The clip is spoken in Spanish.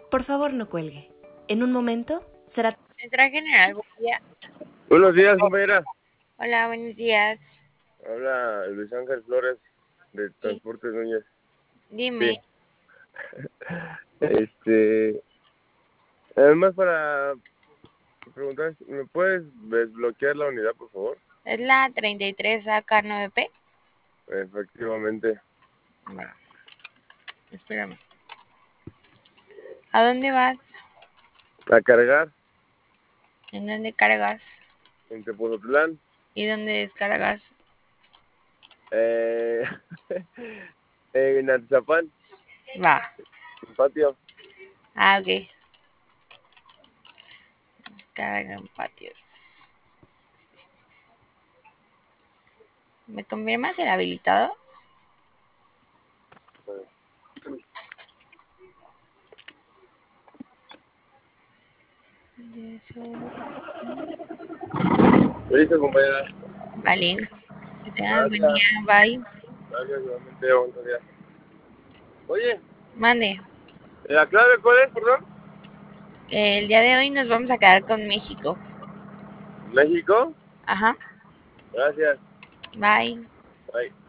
Por favor, no cuelgue. En un momento será... Central General, buen día. Buenos días, compañera. Hola, buenos días. Habla Luis Ángel Flores de Transportes Núñez. Dime. Sí. Además, para preguntar, ¿me puedes desbloquear la unidad, por favor? Es la 33 AK9P. Efectivamente. Bueno, espérame. ¿A dónde vas? A cargar ¿En dónde cargas? en Tepozotlán. ¿Y dónde descargas? Eh, en Atizapán, Va. en patio. Ah, ok. Descarga en patios. ¿Me confirmas el habilitado? Listo, compañera. Vale. Que tengas buen Gracias. día. Bye. Gracias, igualmente. Buenos días. Oye, Mande. ¿la clave cuál es, perdón? El día de hoy nos vamos a quedar con México. ¿México? Ajá. Gracias. Bye. Bye.